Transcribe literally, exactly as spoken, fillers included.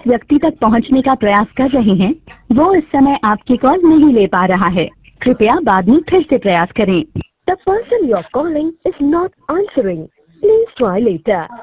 व्यक्ति तक पहुंचने का प्रयास कर रहे हैं वो इस समय आपकी कॉल नहीं ले पा रहा है। कृपया बाद में फिर से प्रयास करें। The person you're calling is not answering. Please try later.